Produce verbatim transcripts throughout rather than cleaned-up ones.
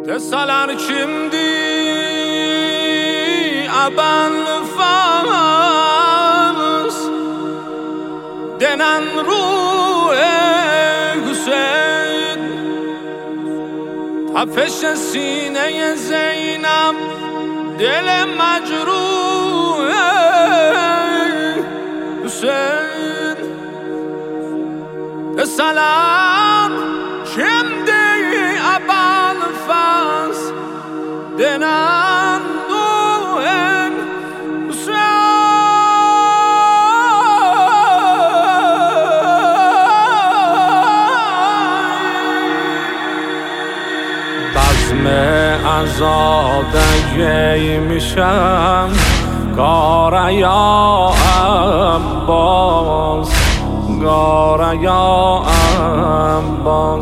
Deseler kimdi Aban Fars denen ruh-e Hüseyin, Tafeş sine Zeynep dil mecruh-e Hüseyin. Deseler kimdi Aban Fars denen ruh-e آزاده میشم گاره یا عباس، گاره یا عباس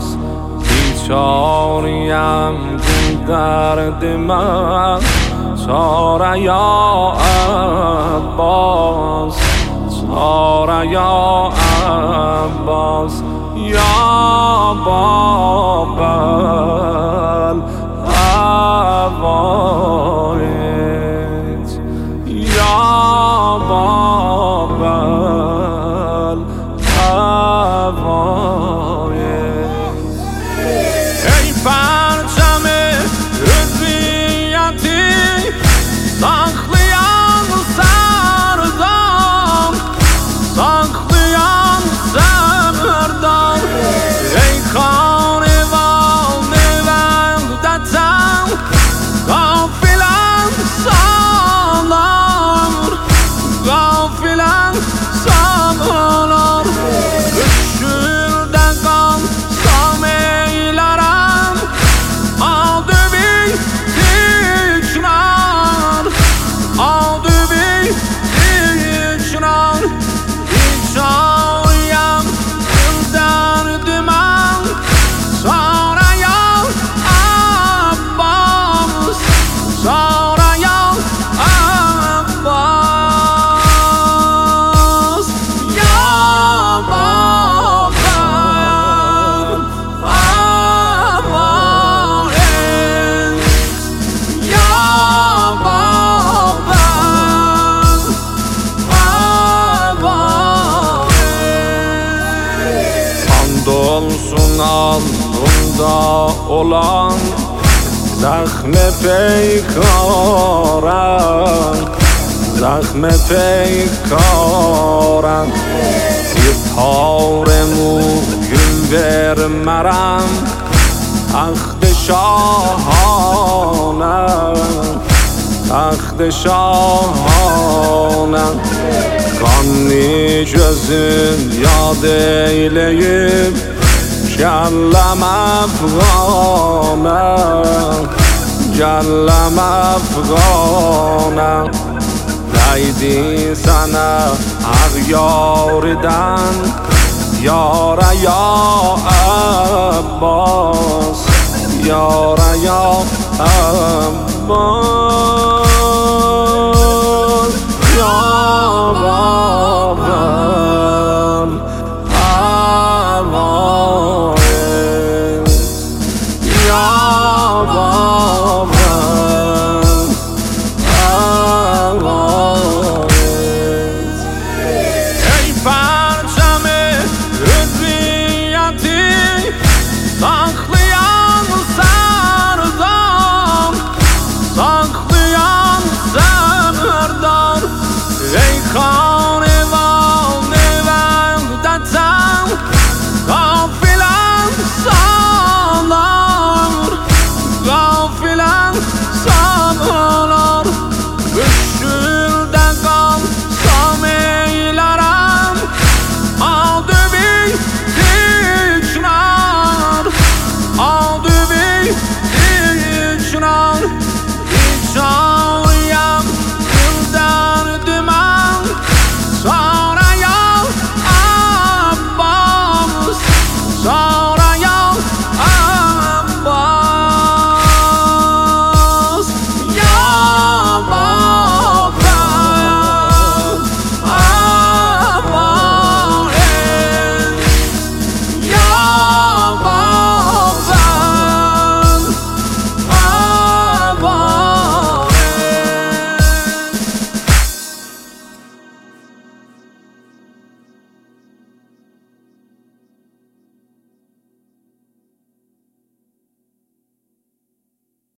بیچاریم دل درد من، چاره یا عباس، چاره یا عباس یا بابل عوایج یا بابل عوایج. ای پرچم حریتی saklayan serdar، saklayan serdar. ای کاروان وحدتم غافلم سالار، غافلم سالار. Üşürdəqan sameylərəm adıbi tikrar, adıbi tikrar. İçarıyam dil dərdimən, çare ya Abbas, çare ya Abbas ya babam Abbas ya babam Abbas. Andolsun alnımda olan zahme peykarem, zahme peykarem. Bir taremu gün vermerem taxt-ı şahane, taxt-ı şahane. Kanlı gözün yad eyleyip kellem Afgane, kellem Afgane. Neydi sana ağyardan yara ya Abbas, yara ya Abbas.